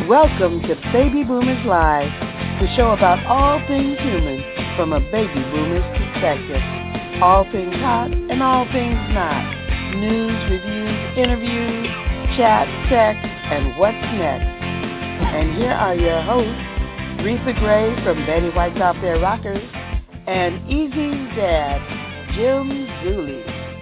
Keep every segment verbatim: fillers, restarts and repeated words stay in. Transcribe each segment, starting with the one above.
Welcome to Baby Boomers Live, the show about all things human from a baby boomer's perspective. All things hot and all things not. News, reviews, interviews, chat, sex, and what's next. And here are your hosts, Retha Gray from Betty White's Out There Rockers, and Easy's dad, Jim Zuley.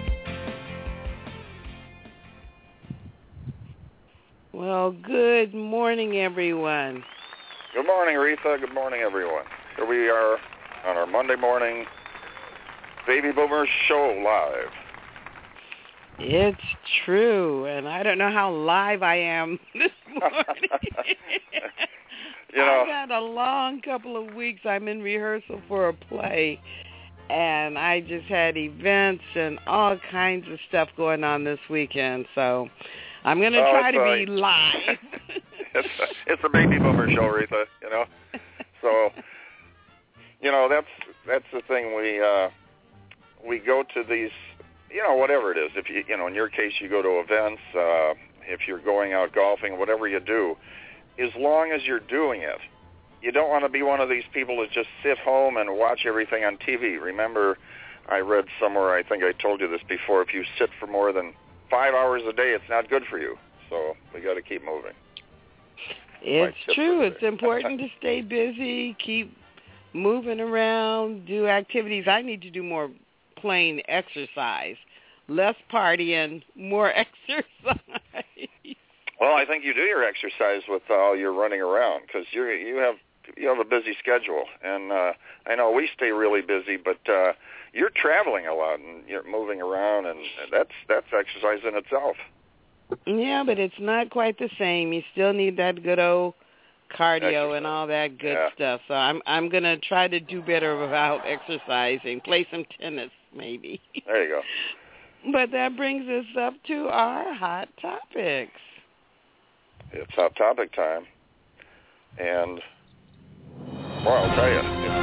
Well, good morning, everyone. Good morning, Retha. Good morning, everyone. Here we are on our Monday morning Baby Boomers Show live. It's true, and I don't know how live I am this morning. you know, I've had a long couple of weeks. I'm in rehearsal for a play, and I just had events and all kinds of stuff going on this weekend, so I'm going to oh, try to a, be live. it's, a, it's a Baby Boomer Show, Retha, you know. So, you know, that's that's the thing. We uh, we go to these, you know, whatever it is. If you, you know, in your case, you go to events. Uh, if you're going out golfing, whatever you do, as long as you're doing it, you don't want to be one of these people that just sit home and watch everything on T V. Remember, I read somewhere, I think I told you this before, if you sit for more than five hours a day, it's not good for you. So we got to keep moving. It's true. It's important to stay busy, keep moving around, do activities. I need to do more plain exercise, less partying, more exercise. Well, I think you do your exercise with all your running around because you you have you have a busy schedule, and uh, I know we stay really busy, but uh, you're traveling a lot and you're moving around, and that's that's exercise in itself. Yeah, but it's not quite the same. You still need that good old cardio exercise. And all that good yeah. stuff. So I'm I'm gonna try to do better without exercising. Play some tennis, maybe. There you go. But that brings us up to our hot topics. It's hot topic time, and well, I'll tell you.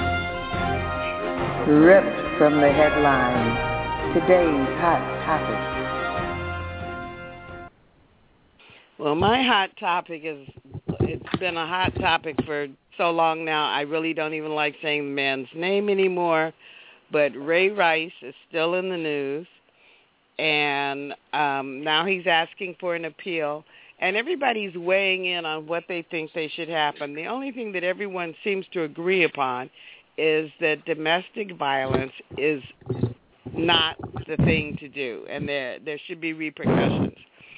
Ripped from the headlines, today's hot topic. Well, my hot topic is, it's been a hot topic for so long now, I really don't even like saying the man's name anymore, but Ray Rice is still in the news, and um, now he's asking for an appeal, and everybody's weighing in on what they think they should happen. The only thing that everyone seems to agree upon is that domestic violence is not the thing to do, and there there should be repercussions.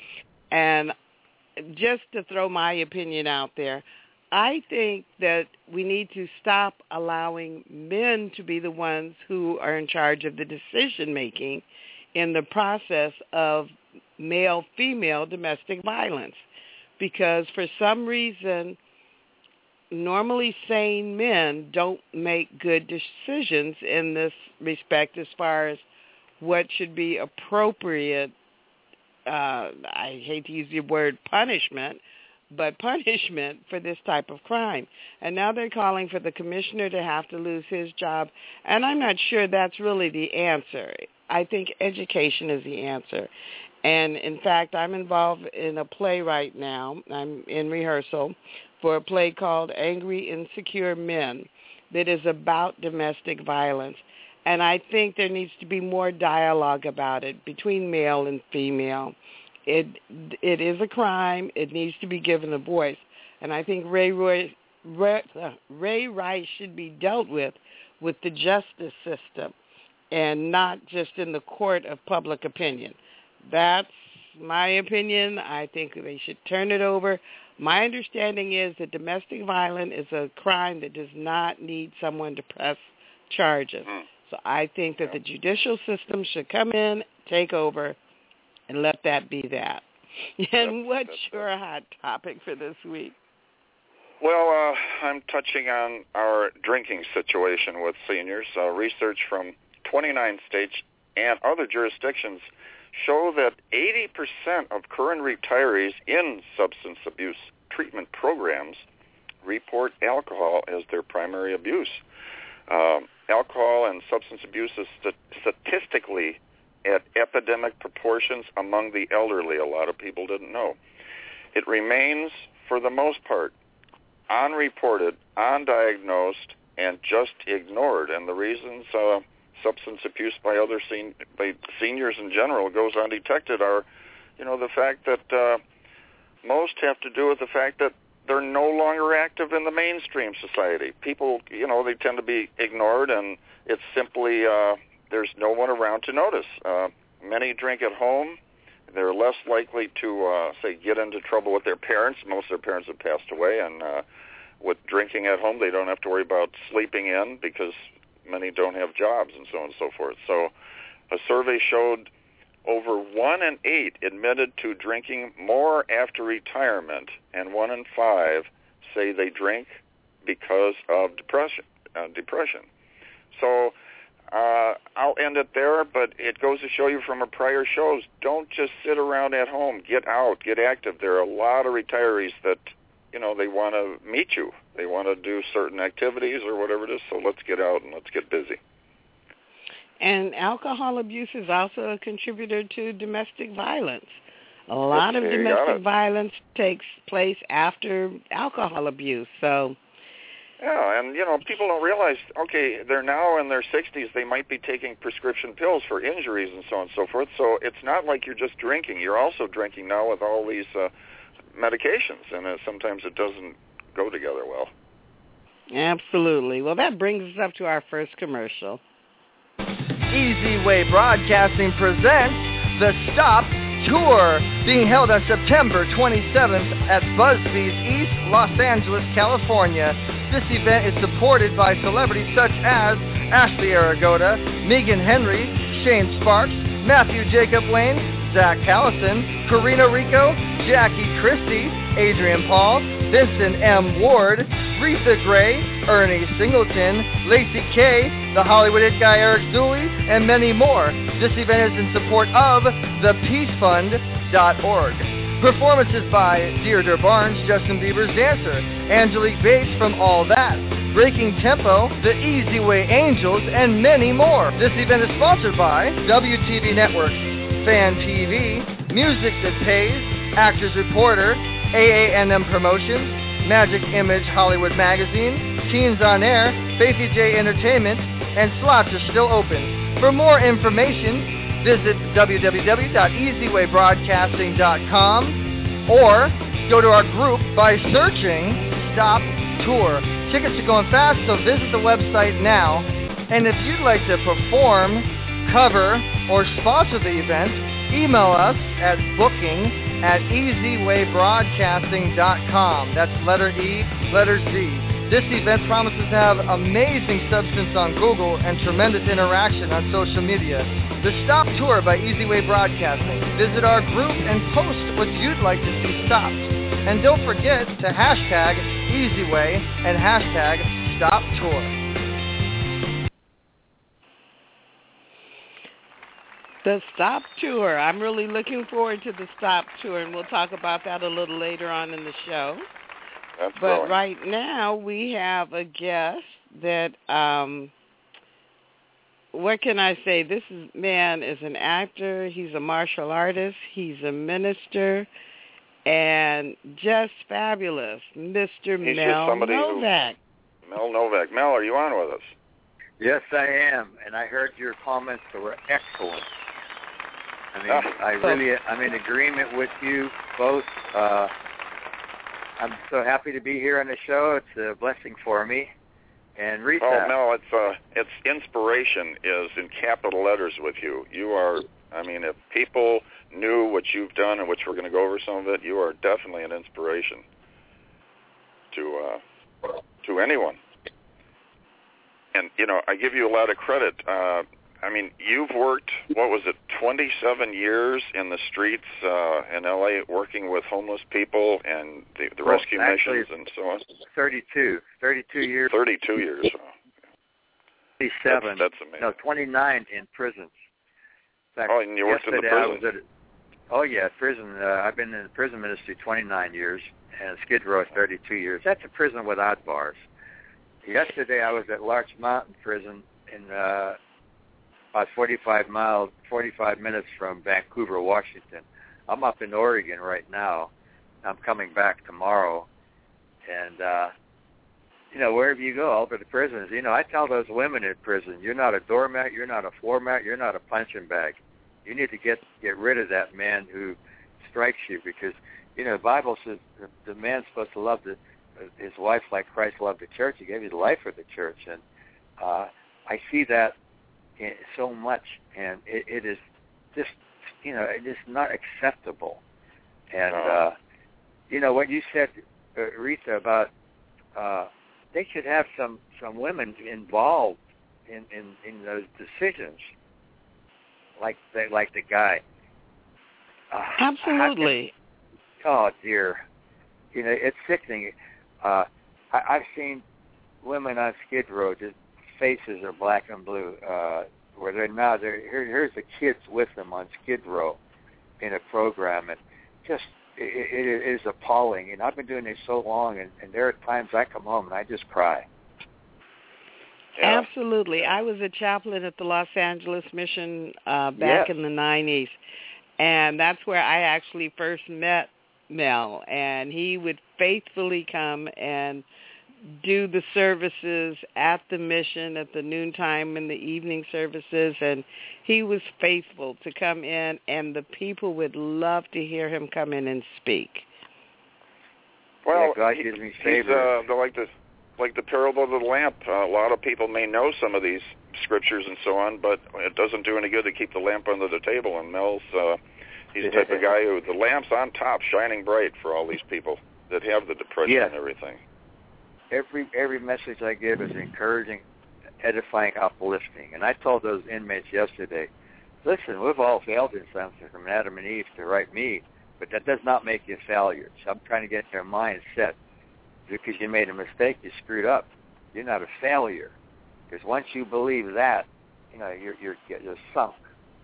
And just to throw my opinion out there, I think that we need to stop allowing men to be the ones who are in charge of the decision-making in the process of male-female domestic violence. Because for some reason, normally sane men don't make good decisions in this respect as far as what should be appropriate, uh, I hate to use the word punishment, but punishment for this type of crime. And now they're calling for the commissioner to have to lose his job, and I'm not sure that's really the answer. I think education is the answer. And, in fact, I'm involved in a play right now. I'm in rehearsal for a play called Angry, Insecure Men that is about domestic violence. And I think there needs to be more dialogue about it between male and female. It It is a crime. It needs to be given a voice. And I think Ray, Roy, Ray, uh, Ray Rice should be dealt with with the justice system and not just in the court of public opinion. That's my opinion. I think they should turn it over. My understanding is that domestic violence is a crime that does not need someone to press charges. Mm. So I think that the judicial system should come in, take over, and let that be that. And what's your hot topic for this week? Well, uh, I'm touching on our drinking situation with seniors. Uh, research from twenty-nine states and other jurisdictions show that eighty percent of current retirees in substance abuse treatment programs report alcohol as their primary abuse. Um, alcohol and substance abuse is st- statistically at epidemic proportions among the elderly. A lot of people didn't know. It remains for the most part, unreported, undiagnosed, and just ignored. And the reasons uh, substance abuse by other sen- by seniors in general goes undetected are, you know, the fact that uh, most have to do with the fact that they're no longer active in the mainstream society. People, you know, they tend to be ignored, and it's simply uh, there's no one around to notice. Uh, many drink at home. They're less likely to, uh, say, get into trouble with their parents. Most of their parents have passed away, and uh, with drinking at home, they don't have to worry about sleeping in because many don't have jobs and so on and so forth. So a survey showed over one in eight admitted to drinking more after retirement, and one in five say they drink because of depression. Uh, depression. So uh, I'll end it there, but it goes to show you from our prior shows, don't just sit around at home. Get out, get active. There are a lot of retirees that, you know, they want to meet you. They want to do certain activities or whatever it is, so let's get out and let's get busy. And alcohol abuse is also a contributor to domestic violence. A lot of domestic violence takes place after alcohol abuse. So, yeah, and, you know, people don't realize, okay, they're now in their sixties. They might be taking prescription pills for injuries and so on and so forth. So it's not like you're just drinking. You're also drinking now with all these uh, medications, and uh, sometimes it doesn't go together well. Absolutely. Well, that brings us up to our first commercial. Easy Way Broadcasting presents The Stop Tour, being held on September twenty-seventh at Busby's East Los Angeles, California. This event is supported by celebrities such as Ashley Aragota, Megan Henry, Shane Sparks, Matthew Jacob Lane, Zach Callison, Karina Rico, Jackie Christie, Adrian Paul, Vincent M. Ward, Retha Gray, Ernie Singleton, Lacey Kay, the Hollywood It Guy Eric Dooley, and many more. This event is in support of the peace fund dot org. Performances by Deirdre Barnes, Justin Bieber's Dancer, Angelique Bates from All That, Breaking Tempo, The Easy Way Angels, and many more. This event is sponsored by W T V Networks, Fan T V, Music That Pays, Actors Reporter, A A N M Promotions, Magic Image Hollywood Magazine, Teens on Air, Faithy J Entertainment, and slots are still open. For more information, visit w w w dot easy way broadcasting dot com or go to our group by searching Stop Tour. Tickets are going fast, so visit the website now. And if you'd like to perform, cover, or sponsor the event, email us at booking at easy way broadcasting dot com. That's letter E, letter Z. This event promises to have amazing substance on Google and tremendous interaction on social media. The Stop Tour by Easy Way Broadcasting. Visit our group and post what you'd like to see stopped. And don't forget to hashtag EasyWay and hashtag Stop Tour. The Stop Tour. I'm really looking forward to the Stop Tour, and we'll talk about that a little later on in the show. That's but growing. Right now we have a guest that, um, what can I say? This is, man is an actor. He's a martial artist. He's a minister, and just fabulous, Mister He's Mel Novak. Who, Mel Novak. Mel, are you on with us? Yes, I am, and I heard your comments that were excellent. I mean, I really, I'm in agreement with you both. Uh, I'm so happy to be here on the show. It's a blessing for me. And Rita. Oh, Mel, it's uh, it's inspiration is in capital letters with you. You are, I mean, if people knew what you've done, and which we're going to go over some of it, you are definitely an inspiration to uh, to anyone. And, you know, I give you a lot of credit. Uh, I mean, you've worked, what was it, twenty-seven years in the streets uh, in L A working with homeless people and the, the well, rescue actually, missions and so on? thirty-two. thirty-two years. thirty-two years. twenty-seven. That's, that's amazing. No, twenty-nine in prisons. In fact, oh, and you worked in the prison? I was at, oh, yeah, prison. Uh, I've been in the prison ministry twenty-nine years, and Skid Row is thirty-two years. That's a prison without bars. Yesterday I was at Larch Mountain Prison in uh, about forty-five miles, forty-five minutes from Vancouver, Washington. I'm up in Oregon right now, I'm coming back tomorrow, and uh, you know, wherever you go, all over the prisons, you know, I tell those women in prison, you're not a doormat, you're not a floor mat, you're not a punching bag. You need to get get rid of that man who strikes you, because you know the Bible says the, the man's supposed to love the, his wife like Christ loved the church. He gave his life for the church, and uh, I see that in, so much, and it, it is just you know it is not acceptable. And uh, you know what you said, uh, Rita, about uh, they should have some some women involved in in, in those decisions. Like the, like the guy. Uh, Absolutely. Can, oh dear, you know it's sickening. Uh, I, I've seen women on Skid Row, just faces are black and blue. Uh, where they're now, they're here, here's the kids with them on Skid Row in a program, and just it, it, it is appalling. And I've been doing this so long, and, and there are times I come home and I just cry. Yeah. Absolutely. I was a chaplain at the Los Angeles Mission uh, back yes. in the nineties, and that's where I actually first met Mel, and he would faithfully come and do the services at the mission at the noontime and the evening services, and he was faithful to come in, and the people would love to hear him come in and speak. Well, yeah, God he, gives me he's uh, like the like the parable of the lamp. Uh, a lot of people may know some of these scriptures and so on, but it doesn't do any good to keep the lamp under the table. And Mel's uh, he's the type of guy who the lamp's on top, shining bright for all these people that have the depression yes. and everything. Every every message I give is encouraging, edifying, uplifting. And I told those inmates yesterday, listen, we've all failed in something, from Adam and Eve to right me, but that does not make you failures. I'm trying to get their mind set. Because you made a mistake, you screwed up. You're not a failure. Because once you believe that, you know, you're you're, you're sunk.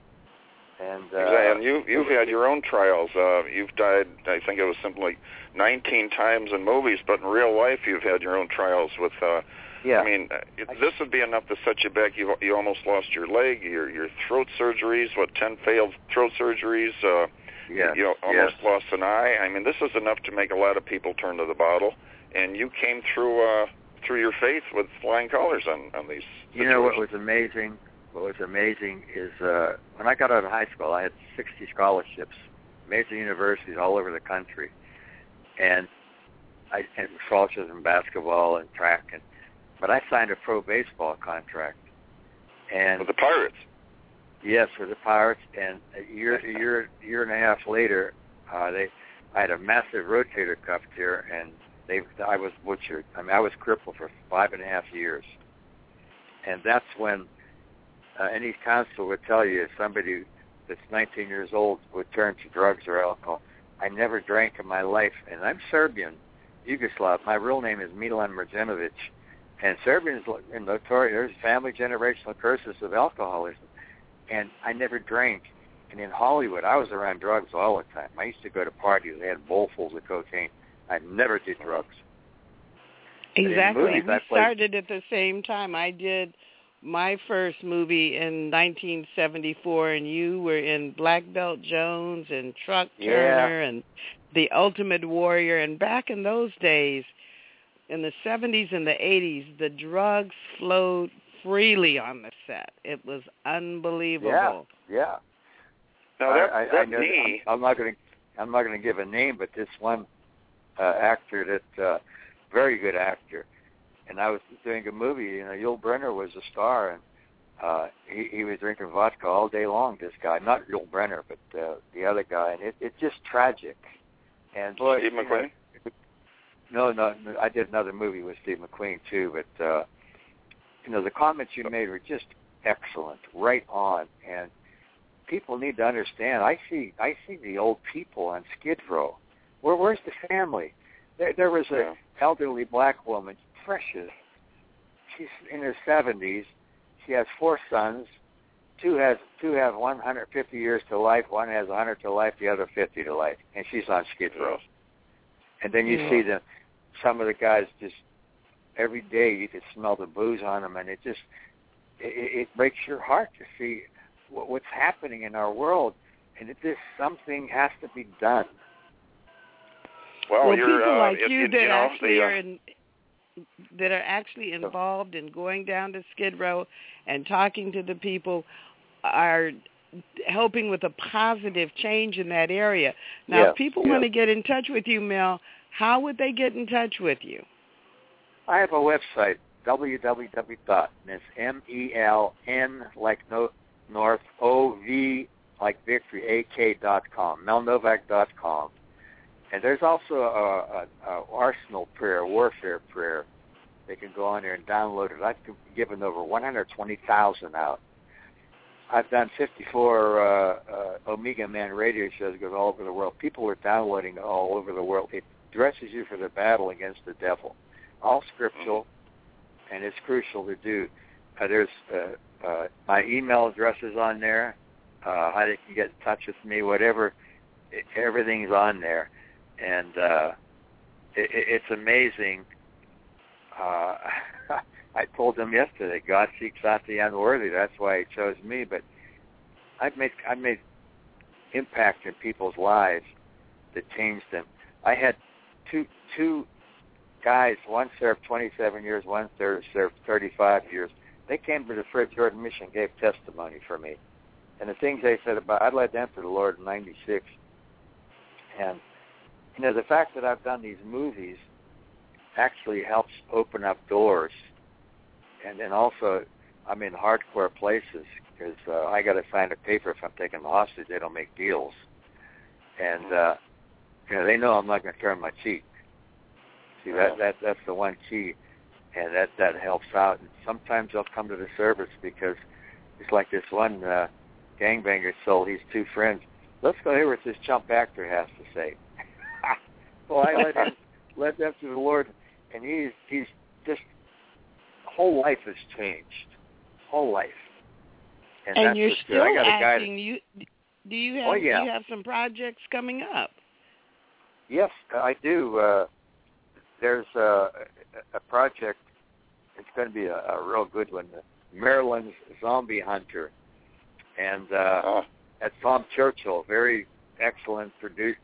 And, uh, exactly. And you you've had your own trials. Uh, you've died, I think it was something like nineteen times in movies, but in real life, you've had your own trials with. Uh, yeah. I mean, it, this would be enough to set you back. You you almost lost your leg, your your throat surgeries. What ten failed throat surgeries? Uh, yeah. You almost yes. lost an eye. I mean, this is enough to make a lot of people turn to the bottle. And you came through uh, through your faith with flying colors on, on these situations. You know what was amazing? What was amazing is uh, when I got out of high school, I had sixty scholarships, major universities all over the country, and I had scholarships in basketball and track. And but I signed a pro baseball contract, and with the Pirates. Yes, with the Pirates. And a year, a year, year and a half later, uh, they I had a massive rotator cuff tear, and They, I was butchered. I mean, I was crippled for five and a half years. And that's when uh, any counselor would tell you, if somebody that's nineteen years old would turn to drugs or alcohol. I never drank in my life. And I'm Serbian, Yugoslav. My real name is Milan Mrđenović. And Serbians are notorious. There's family generational curses of alcoholism. And I never drank. And in Hollywood, I was around drugs all the time. I used to go to parties. They had bowlfuls of cocaine. I never did drugs. Exactly. Movies, we started at the same time. I did my first movie in nineteen seventy-four, and you were in Black Belt Jones and Truck Turner yeah. and The Ultimate Warrior. And back in those days, in the seventies and the eighties, the drugs flowed freely on the set. It was unbelievable. Yeah, yeah. Now that, I, I, that I know knee... I'm, I'm not going to. I'm not going to give a name, but this one uh, actor that uh, very good actor, and I was doing a movie. You know, Yul Brynner was a star, and uh, he, he was drinking vodka all day long. This guy, not Yul Brynner, but uh, the other guy, and it, it's just tragic. And boy, Steve McQueen. No, no, no, I did another movie with Steve McQueen too, but uh, you know, the comments you made were just excellent, right on, and people need to understand. I see, I see the old people on Skid Row. Where, where's the family? There, there was yeah. an elderly black woman, precious. She's in her seventies. She has four sons. Two has two have one hundred fifty years to life. One has one hundred to life. The other fifty to life. And she's on Skid Row. And then you yeah. see the some of the guys just every day you can smell the booze on them, and it just it, it breaks your heart to see what, what's happening in our world. And it just something has to be done. Well, well you're, people uh, like it, you it, that you know, actually the, uh, are in, that are actually involved in going down to Skid Row and talking to the people are helping with a positive change in that area. Now, yeah, if people yeah. want to get in touch with you, Mel, how would they get in touch with you? I have a website, w w w dot, and it's M E L N like no, North, O V like Victory, A K dot com, mel novak dot com. And there's also a, a, a Arsenal prayer, warfare prayer. They can go on there and download it. I've given over one hundred twenty thousand out. I've done fifty-four uh, uh, Omega Man radio shows that go all over the world. People are downloading it all over the world. It dresses you for the battle against the devil. All scriptural, and it's crucial to do. Uh, there's uh, uh, my email address is on there. Uh, how they can get in touch with me, whatever. It, everything's on there, and uh, it, it's amazing. Uh, I told them yesterday, God seeks out the unworthy. That's why He chose me. But I've made I've made impact in people's lives that changed them. I had two two guys. One served twenty-seven years. One served thirty-five years. They came to the Fred Jordan Mission, gave testimony for me, and the things they said about I led them to the Lord in ninety-six. And you know, the fact that I've done these movies actually helps open up doors. And then also, I'm in hardcore places because uh, I got to sign a paper if I'm taking the hostage. They don't make deals, and uh, you know they know I'm not going to turn my cheek. See that that that's the one key, and that that helps out. And sometimes they'll come to the service because it's like this one uh, gangbanger sold his two friends. Let's go hear what this chump actor has to say. Well, I led him led them to the Lord, and he's he's just. Whole life has changed. Whole life. And, and that's you're what's still good. I got a acting. guy You do you have oh, yeah. you have some projects coming up? Yes, I do. Uh, there's a, a project. It's going to be a, a real good one. Maryland's Zombie Hunter, and uh, oh. that's Tom Churchill, very excellent producer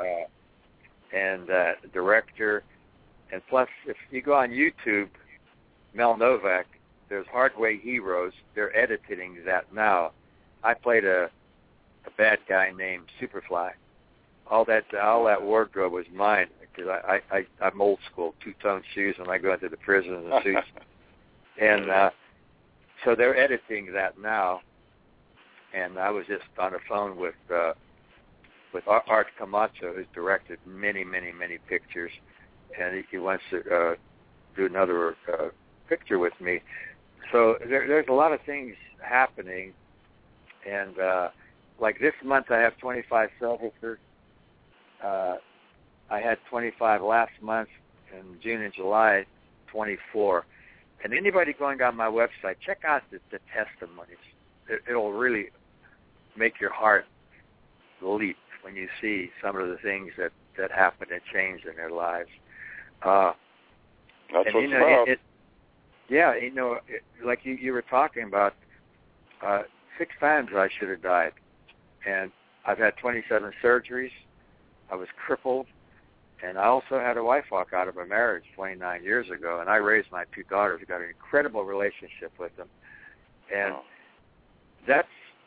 uh, and uh, director. And plus, if you go on YouTube, Mel Novak, there's Hardway Heroes. They're editing that now. I played a, a bad guy named Superfly. All that all that wardrobe was mine because I, I, I, I'm old school, two-tone shoes when I go into the prison and the suits. And uh, so they're editing that now. And I was just on the phone with uh, with Art Camacho, who's directed many, many, many pictures. And he, he wants to uh, do another uh, picture with me. So there, there's a lot of things happening, and uh, like this month I have twenty-five services. Uh, I had twenty-five last month, in June and July, twenty-four. And anybody going on my website, check out the, the testimonies. It, it'll really make your heart leap when you see some of the things that, that happen and change in their lives. Uh, That's and, what's you know, about. it, it, yeah, you know, it, like you, you were talking about, uh, six times I should have died. And I've had twenty-seven surgeries. I was crippled. And I also had a wife walk out of a marriage twenty-nine years ago. And I raised my two daughters. I got an incredible relationship with them. And oh. that's,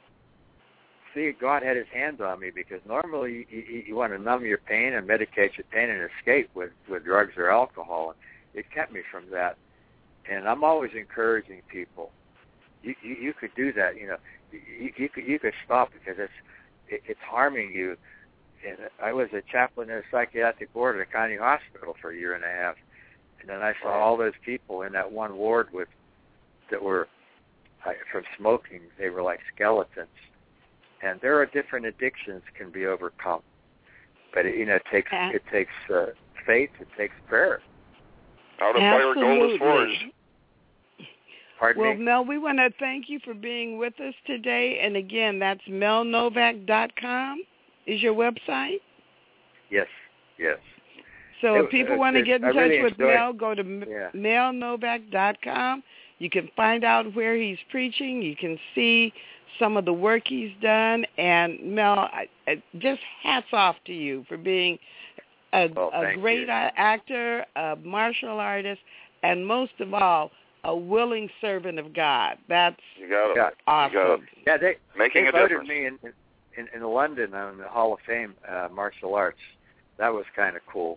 see, God had his hands on me because normally you, you, you want to numb your pain and medicate your pain and escape with, with drugs or alcohol. It kept me from that. And I'm always encouraging people. You, you, you could do that, you know. You, you could you could stop because it's it, it's harming you. And I was a chaplain in a psychiatric ward at a county hospital for a year and a half, and then I saw all those people in that one ward with that were I, from smoking. They were like skeletons. And there are different addictions can be overcome, but it, you know it takes it takes uh, faith, it takes prayer. Out of fire, gold is forged. Pardon well, me? Mel, we want to thank you for being with us today. And again, that's mel novak dot com is your website? Yes, yes. So it, if people it, want to it, get in I touch really with enjoyed, Mel, go to yeah. mel novak dot com. You can find out where he's preaching. You can see some of the work he's done. And, Mel, I, I, just hats off to you for being a, well, a great you. actor, a martial artist, and most of all, a willing servant of God. That's you got it. Yeah. awesome. You got it. Yeah, they, Making they a voted difference. me in, in, in London on the Hall of Fame uh, martial arts. That was kind of cool.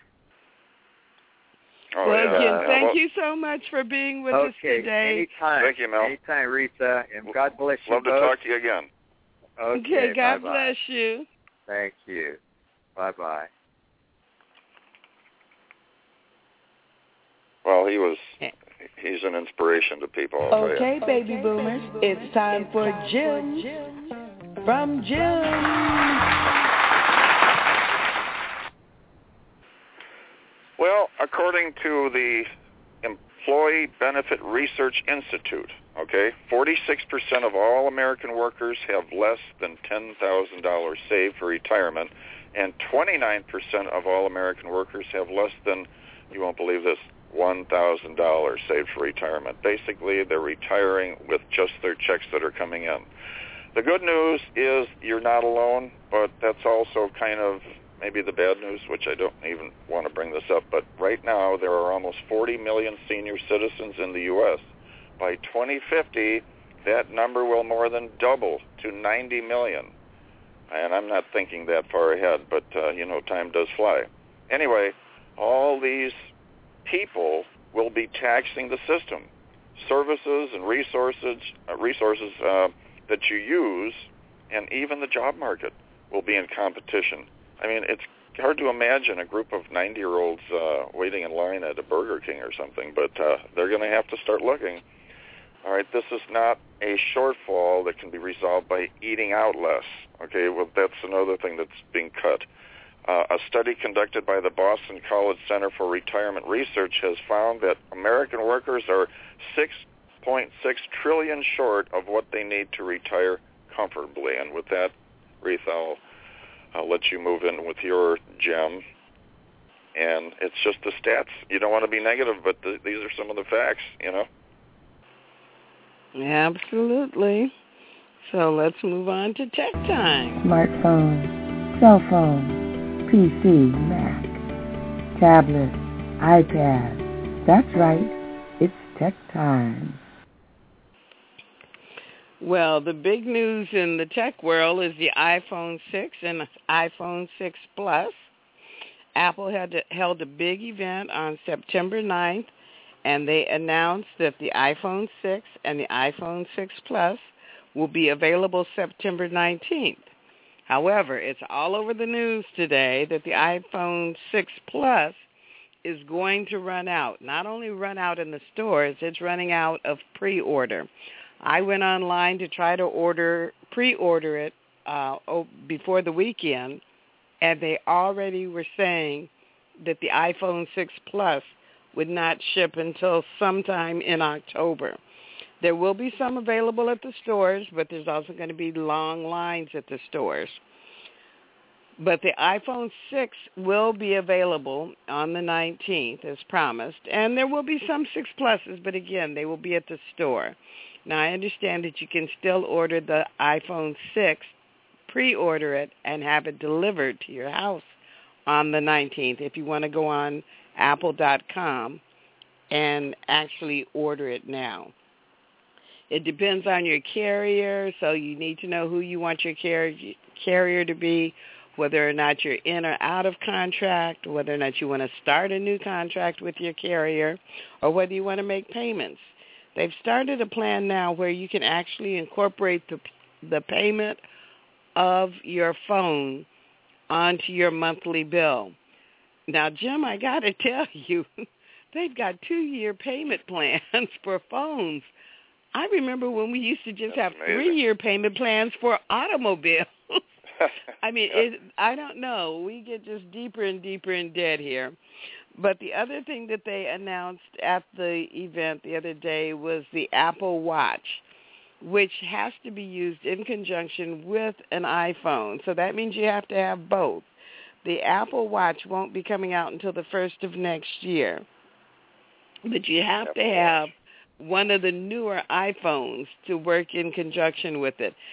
Oh, well, yeah. again, yeah. thank well, you so much for being with okay, us today. anytime. Thank you, Mel. Anytime, Rita, and God bless you Love both. to talk to you again. Okay, Okay, God bye-bye. bless you. Thank you. Bye-bye. Well, he was, he's an inspiration to people, I'll Okay, tell you. baby boomers, it's time for Jim from Jim. Well, according to the Employee Benefit Research Institute, okay, forty-six percent of all American workers have less than ten thousand dollars saved for retirement, and twenty-nine percent of all American workers have less than, you won't believe this, one thousand dollars saved for retirement. Basically, they're retiring with just their checks that are coming in. The good news is you're not alone, but that's also kind of maybe the bad news, which I don't even want to bring this up, but right now there are almost forty million senior citizens in the U S By twenty fifty, that number will more than double to ninety million. And I'm not thinking that far ahead, but, uh, you know, time does fly. Anyway, all these people will be taxing the system. Services and resources, uh, resources uh, that you use, and even the job market will be in competition. I mean, it's hard to imagine a group of ninety-year-olds uh, waiting in line at a Burger King or something, but uh, they're going to have to start looking. All right, this is not a shortfall that can be resolved by eating out less. Okay, well, that's another thing that's being cut. Uh, a study conducted by the Boston College Center for Retirement Research has found that American workers are six point six trillion dollars short of what they need to retire comfortably. And with that, Reith, I'll I'll let you move in with your gem. And it's just the stats. You don't want to be negative, but th- these are some of the facts, you know? Absolutely. So let's move on to tech time. Smartphone, cell phone, P C, Mac, tablet, iPad. That's right. It's tech time. Well, the big news in the tech world is the iPhone six and the iPhone six Plus. Apple had held a big event on September ninth, and they announced that the iPhone six and the iPhone six Plus will be available September nineteenth. However, it's all over the news today that the iPhone six Plus is going to run out. Not only run out in the stores, it's running out of pre-order. I went online to try to order, pre-order it uh, before the weekend, and they already were saying that the iPhone six Plus would not ship until sometime in October. There will be some available at the stores, but there's also going to be long lines at the stores. But the iPhone six will be available on the nineteenth, as promised, and there will be some six Pluses, but again, they will be at the store. Now, I understand that you can still order the iPhone six, pre-order it, and have it delivered to your house on the nineteenth if you want to go on apple dot com and actually order it now. It depends on your carrier, so you need to know who you want your car- carrier to be, whether or not you're in or out of contract, whether or not you want to start a new contract with your carrier, or whether you want to make payments. They've started a plan now where you can actually incorporate the the payment of your phone onto your monthly bill. Now, Jim, I got to tell you, they've got two-year payment plans for phones. I remember when we used to just That's have amazing. three-year payment plans for automobiles. I mean, it, I don't know. We get just deeper and deeper in debt here. But the other thing that they announced at the event the other day was the Apple Watch, which has to be used in conjunction with an iPhone. So that means you have to have both. The Apple Watch won't be coming out until the first of next year. But you have Apple to have one of the newer iPhones to work in conjunction with it.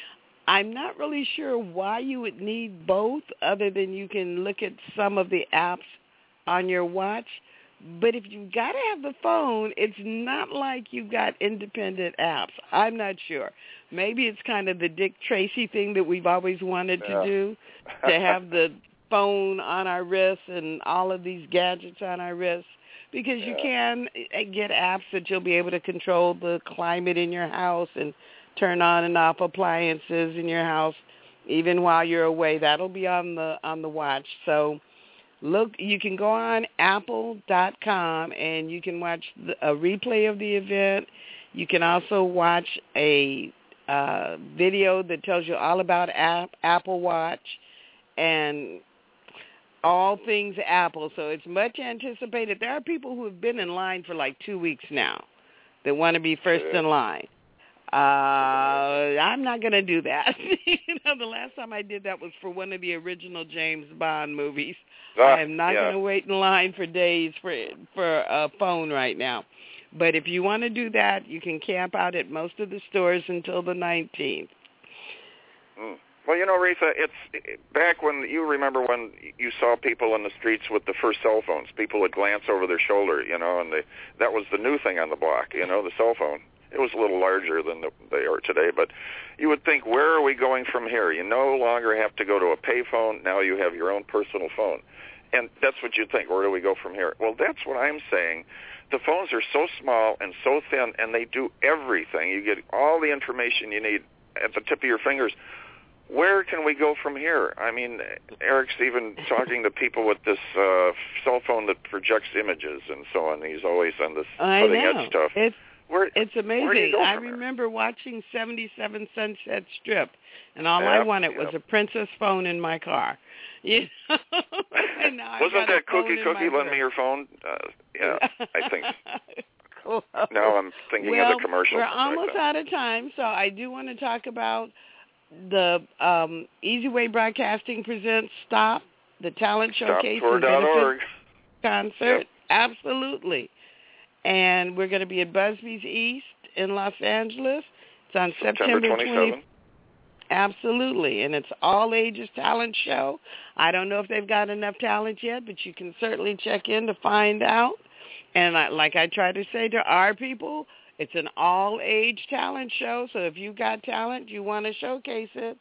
I'm not really sure why you would need both, other than you can look at some of the apps on your watch. But if you've got to have the phone, it's not like you've got independent apps. I'm not sure. Maybe it's kind of the Dick Tracy thing that we've always wanted yeah. to do, to have the phone on our wrists and all of these gadgets on our wrists, because yeah. you can get apps that you'll be able to control the climate in your house and turn on and off appliances in your house even while you're away. That'll be on the on the watch. So look, you can go on apple dot com and you can watch the, a replay of the event. You can also watch a uh, video that tells you all about app, Apple Watch and all things Apple. So it's much anticipated. There are people who have been in line for like two weeks now that want to be first in line. Uh, I'm not going to do that. you know, the last time I did that was for one of the original James Bond movies. Uh, I am not yeah. going to wait in line for days for for a phone right now. But if you want to do that, you can camp out at most of the stores until the nineteenth. Mm. Well, you know, Retha, it's back when you remember when you saw people in the streets with the first cell phones. People would glance over their shoulder, you know, and they, that was the new thing on the block, you know, the cell phone. It was a little larger than the, they are today, but you would think, where are we going from here? You no longer have to go to a pay phone. Now you have your own personal phone. And that's what you think, where do we go from here? Well, that's what I'm saying. The phones are so small and so thin, and they do everything. You get all the information you need at the tip of your fingers. Where can we go from here? I mean, Eric's even talking to people with this uh, cell phone that projects images and so on. He's always on this cutting-edge stuff. It's- Where, it's amazing. Where I remember there? watching seventy-seven Sunset Strip, and all yep, I wanted yep. was a Princess phone in my car. You know? and now Wasn't that Cookie Cookie lend me your phone? Uh, yeah, I think. Cool. Now I'm thinking well, of the commercial. We're almost out of time, so I do want to talk about the um, Easy Way Broadcasting presents Stop, the talent showcase and benefit concert. Yep. Absolutely. And we're going to be at Busby's East in Los Angeles. It's on September twenty-seventh. Absolutely. And it's all ages talent show. I don't know if they've got enough talent yet, but you can certainly check in to find out. And I, like I try to say to our people, it's an all-age talent show. So if you've got talent, you want to showcase it,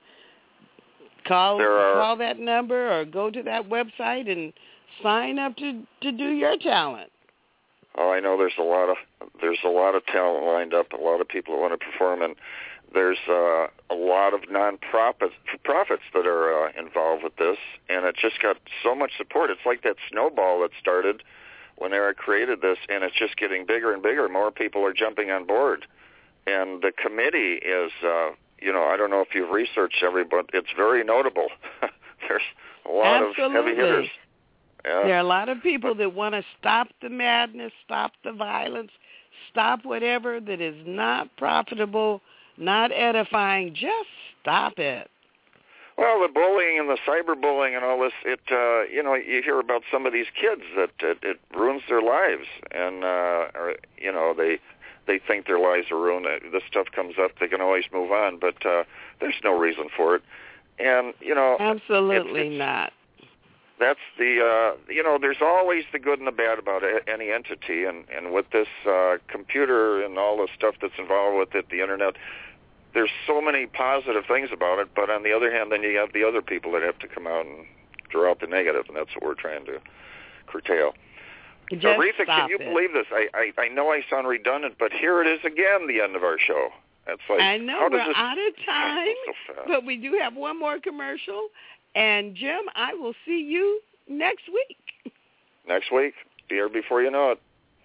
call are, call that number or go to that website and sign up to, to do your talent. Oh, I know there's a lot of there's a lot of talent lined up, a lot of people who want to perform, and there's uh, a lot of non-profits profits that are uh, involved with this, and it just got so much support. It's like that snowball that started when Eric created this, and it's just getting bigger and bigger. More people are jumping on board, and the committee is, uh, you know, I don't know if you've researched everybody, it's very notable. There's a lot Absolutely. of heavy hitters. Yeah. There are a lot of people that want to stop the madness, stop the violence, stop whatever that is not profitable, not edifying. Just stop it. Well, the bullying and the cyberbullying and all this, it, uh, you know, you hear about some of these kids that it, it ruins their lives, and, uh, or, you know, they they think their lives are ruined. This stuff comes up, they can always move on, but uh, there's no reason for it. And, you know... Absolutely it's, it's, not. That's the, uh, you know, there's always the good and the bad about any entity, and, and with this uh, computer and all the stuff that's involved with it, the Internet, there's so many positive things about it, but on the other hand, then you have the other people that have to come out and draw out the negative, and that's what we're trying to curtail. Just so, Retha, can you it. believe this? I, I, I know I sound redundant, but here it is again, the end of our show. That's like, I know, how we're does this out of time, so fast? But we do have one more commercial. And, Jim, I will see you next week. Next week. Be here before you know it.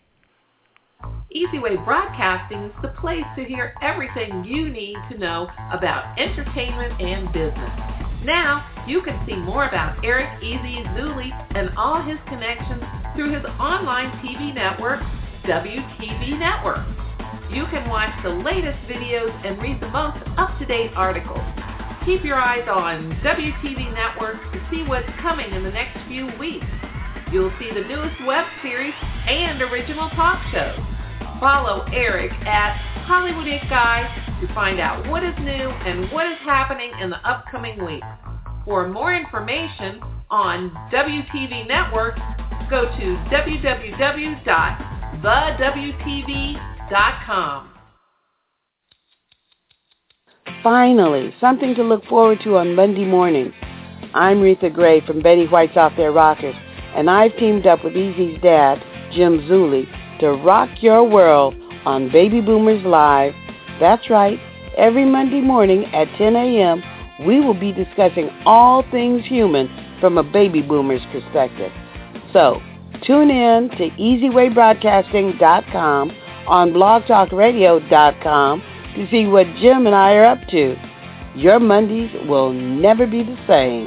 Easy Way Broadcasting is the place to hear everything you need to know about entertainment and business. Now, you can see more about Eric Easy Zuli and all his connections through his online T V network, W T V Network. You can watch the latest videos and read the most up-to-date articles. Keep your eyes on W T V Network to see what's coming in the next few weeks. You'll see the newest web series and original talk shows. Follow Eric at Hollywood It Guy to find out what is new and what is happening in the upcoming week. For more information on W T V Network, go to w w w dot the w t v dot com. Finally, something to look forward to on Monday morning. I'm Retha Gray from Betty White's Out There Rockers, and I've teamed up with Easy's dad, Jim Zuley, to rock your world on Baby Boomers Live. That's right, every Monday morning at ten a.m., we will be discussing all things human from a baby boomer's perspective. So, tune in to easy way broadcasting dot com on blog talk radio dot com to see what Jim and I are up to. Your Mondays will never be the same.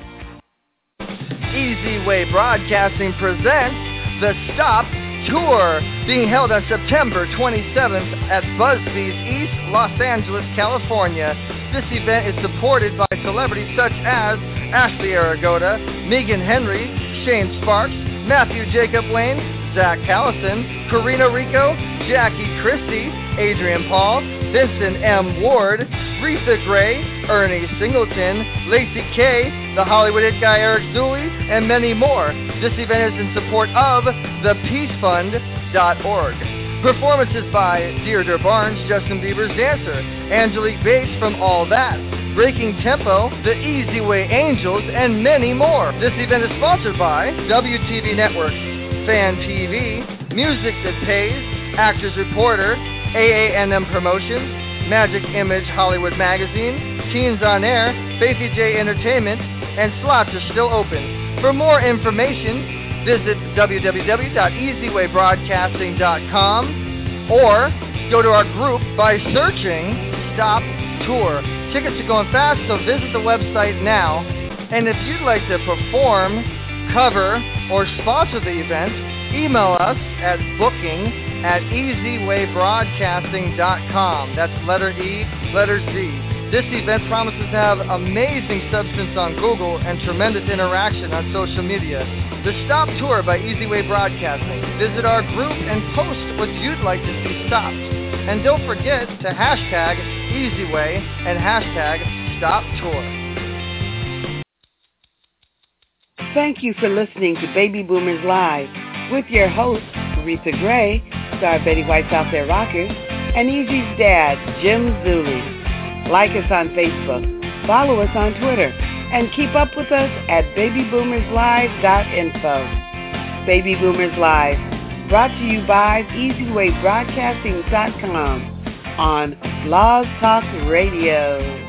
Easy Way Broadcasting presents The Stop Tour, being held on September twenty-seventh at Buzzbees East, Los Angeles, California. This event is supported by celebrities such as Ashley Aragota, Megan Henry, Shane Sparks, Matthew Jacob Lane, Zach Callison, Karina Rico, Jackie Christie, Adrian Paul, Vincent M. Ward, Retha Gray, Ernie Singleton, Lacey Kay, the Hollywood It Guy Eric Zuley, and many more. This event is in support of the peace fund dot org. Performances by Deirdre Barnes, Justin Bieber's Dancer, Angelique Bates from All That, Breaking Tempo, The Easy Way Angels, and many more. This event is sponsored by W T V Network, Fan T V, Music That Pays, Actors Reporter, A A N M Promotions, Magic Image Hollywood Magazine, Teens on Air, Faithy J Entertainment, and slots are still open. For more information, visit w w w dot easy way broadcasting dot com or go to our group by searching Stop Tour. Tickets are going fast, so visit the website now. And if you'd like to perform, cover, or sponsor the event, email us at booking at easy way broadcasting dot com. That's letter E, letter Z. This event promises to have amazing substance on Google and tremendous interaction on social media. The Stop Tour by Easy Way Broadcasting. Visit our group and post what you'd like to see stopped. And don't forget to hashtag EasyWay and hashtag Stop Tour. Thank you for listening to Baby Boomers Live with your hosts, Retha Gray, star Betty White's Out There Rockers, and Easy's dad, Jim Zuley. Like us on Facebook, follow us on Twitter, and keep up with us at baby boomers live dot info. Baby Boomers Live, brought to you by easy way broadcasting dot com on Blog Talk Radio.